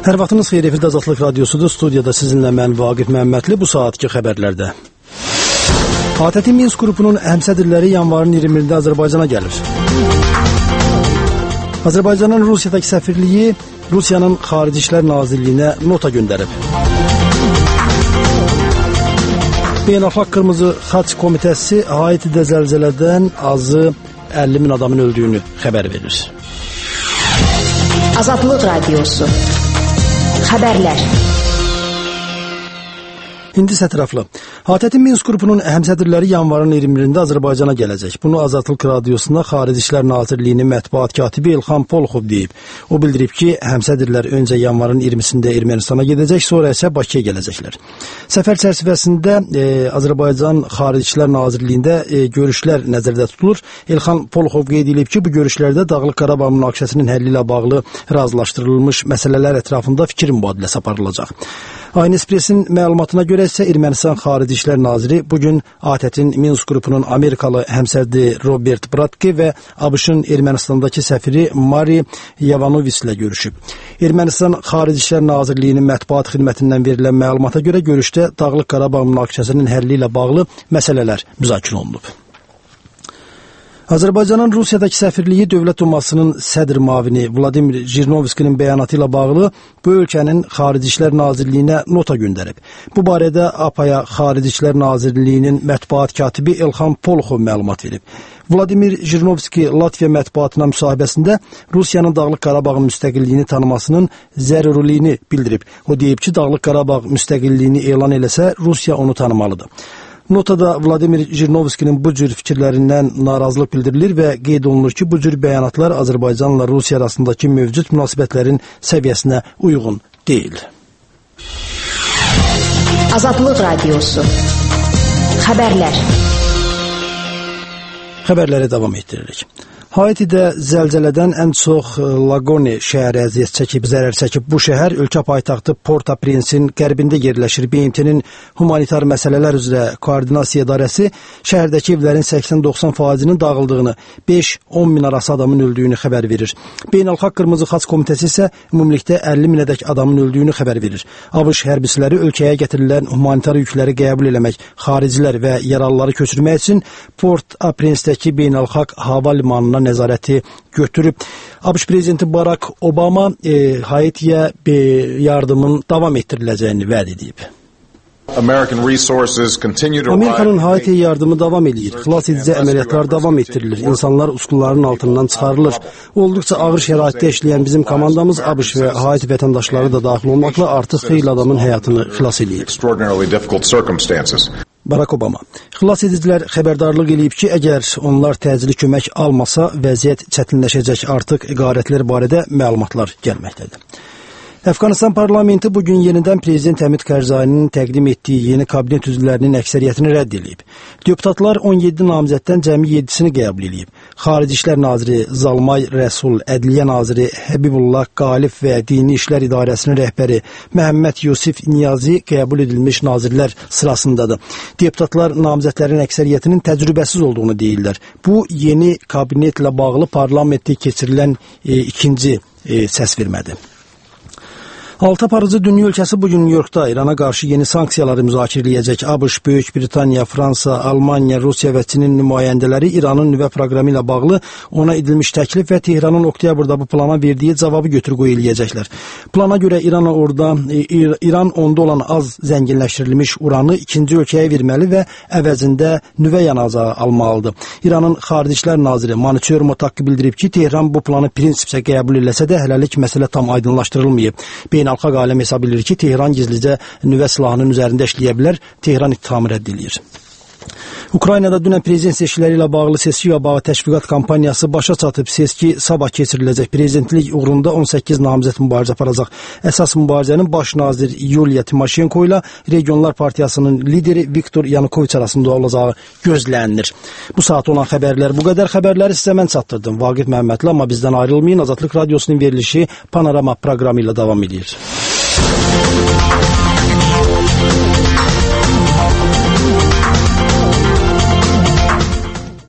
Hər vaxtınız xeyir, efirdə Azadlıq Radyosudur. Studiyada sizinlə mən Vaqif Məmmədli. Bu saatki xəbərlərdə. ATƏT Minsk qrupunun həmsədrləri yanvarın 20-də Azərbaycana gəlir. Azərbaycanın Rusiyadakı səfirliyi Rusiyanın Xarici İşlər Nazirliyinə nota göndərib. Beynəlxalq Qırmızı Xaç Komitəsi Haitidə zəlzələdən azı 50 min adamın öldüyünü xəbər verir. Azadlıq Radyosu. Xəbərlər. İndi sətraflı. ATƏT Minsk qrupunun həmsədrləri yanvarın 20-də Azərbaycana gələcək. Bunu Azadlıq Radiosuna Xarici İşlər Nazirliyinin mətbuat katibi İlxan Poluxov deyib. O bildirib ki, həmsədrlər öncə yanvarın 20-sində Ermənistana gedəcək, sonra isə Bakıya gələcəklər. Səfər çərçivəsində Azərbaycan Xarici İşlər Nazirliyində görüşlər nəzərdə tutulur. İlxan Poluxov qeyd edib ki, bu görüşlərdə Dağlıq Qarabağ münaqişəsinin həlli ilə bağlı razılaşdırılmış məsələlər ətrafında fikir mübadiləsi aparılacaq. Aynı Expressin məlumatına görə isə Ermənistan Xarici İşlər Naziri bugün ATƏT-in Minsk qrupunun Amerikalı həmsədri Robert Bratki və ABŞ-ın Ermənistandakı səfiri Mari Yavanovic ilə görüşüb. Ermənistan Xarici İşlər Nazirliyinin mətbuat xidmətindən verilən məlumata görə görüşdə Dağlıq Qarabağ münaqişəsinin həlli ilə bağlı məsələlər müzakirə olunub. Azərbaycanın Rusiyadakı səfirliyi Dövlət Dumasının sədr müavini Vladimir Jirnovskinin bəyanatı ilə bağlı bu ölkənin Xarici İşlər Nazirliyinə nota göndərib. Bu barədə APAya Xarici İşlər Nazirliyinin mətbuat katibi İlxan Poluxov məlumat verib. Vladimir Jirnovski Latviya mətbuatına müsahibəsində Rusiyanın Dağlıq Qarabağın müstəqilliyini tanımasının zərurliyini bildirib. O deyib ki, Dağlıq Qarabağ müstəqilliyini elan eləsə, Rusiya onu tanımalıdır. Notada Vladimir Jirnovskinin bu cür fikirlərindən narazılıq bildirilir və qeyd olunur ki, bu cür bəyanatlar Azərbaycanla Rusiya arasındakı mövcud münasibətlərin səviyyəsinə uyğun deyil. Azadlıq Radyosu. Xəbərlər. Xəbərləri davam etdiririk. Haitidə zəlzələdən ən çox Lagone şəhəri əziyyət çəkib, zərər çəkib. Bu şəhər ölkə paytaxtı Port-au-Prince'in qərbində yerləşir. BMT-nin humanitar məsələlər üzrə koordinasiya idarəsi şəhərdəki evlərin 80-90%-nin dağıldığını, 5-10 min arası adamın öldüyünü xəbər verir. Beynəlxalq Qırmızı Xaç Komitəsi isə ümumilikdə 50 minədək adamın öldüyünü xəbər verir. ABŞ hərbçiləri ölkəyə gətirilən humanitar yükləri qəbul eləmək, xaricilər və yaralıları köçürmək üçün Port-au-Prince'dəki beynəlxalq hava limanına nəzarəti götürüb. ABŞ prezidenti Barack Obama Haitiyə yardımın davam etdiriləcəyini vəd edib. Amerikanın Haitiyə yardımı davam edir. Xilas edici əməliyyatlar davam etdirilir. İnsanlar uskuların altından çıxarılır. Olduqca ağır şəraitdə işləyən bizim komandamız ABŞ və Haiti vətəndaşları da daxil olmaqla artıq xeyli adamın həyatını xilas edib. Barack Obama. Xilas edicilər xəbərdarlıq eləyib ki, əgər onlar təcili kömək almasa, vəziyyət çətinləşəcək. Artıq iqarətlər barədə məlumatlar gəlməkdədir. Əfqanistan parlamenti bugün yenidən Prezident Həmid Karzayinin təqdim etdiyi yeni kabinet üzvlərinin əksəriyyətini rədd edib. Deputatlar 17 namizəddən cəmi 7-sini qəbul edib. Xarici İşlər Naziri Zalmay Rəsul, Ədliyyə Naziri Həbibullah Qalif və Dini İşlər İdarəsinin rəhbəri Məhəmməd Yusif Niyazi qəbul edilmiş nazirlər sırasındadır. Deputatlar namizədlərin əksəriyyətinin təcrübəsiz olduğunu deyirlər. Bu, yeni kabinetlə bağlı parlamentdə keçirilən ikinci səsvermədir. 6 aparıcı dünya ölkəsi bugün New Yorkda İrana qarşı yeni sanksiyaları müzakirə edəcək. ABŞ, Böyük Britaniya, Fransa, Almaniya, Rusiya və Çinin nümayəndələri İranın nüvə proqramı ilə bağlı ona edilmiş təklif və Tehranın oktyabrda bu plana verdiyi cavabı götür-qoy eləyəcəklər. Plana görə İran onda olan az zənginləşdirilmiş uranı ikinci ölkəyə verməli və əvəzində nüvə yanacağı almalıdır. İranın Xarici İşlər Naziri Mansur Mottaqi bildirib ki, Tehran bu planı prinsipcə qəbul eləsə də hələlik məsələ tam aydınlaşdırılmayıb. Beynəlxalq aləm hesab edir ki, Tehran gizlicə nüvə silahının üzərində işləyə bilər. Tehran ittihamı rədd edir. Ukraynada dünən prezident seçkiləri ilə bağlı seçki bağlı təşviqat kampaniyası başa çatıb. Seçki sabah keçiriləcək. Prezidentlik uğrunda 18 namizəd mübarizə aparacaq. Əsas mübarizənin baş nazir Yuliya Timoşenko ilə Regionlar Partiyasının lideri Viktor Yanukoviç arasında olacağı gözlənilir. Bu saat olan xəbərlər bu qədər. Xəbərləri sizə mən çatdırdım. Vaqif Məmmədli, amma bizdən ayrılmayın. Azadlıq Radyosunun verilişi Panorama proqramı ilə davam edir.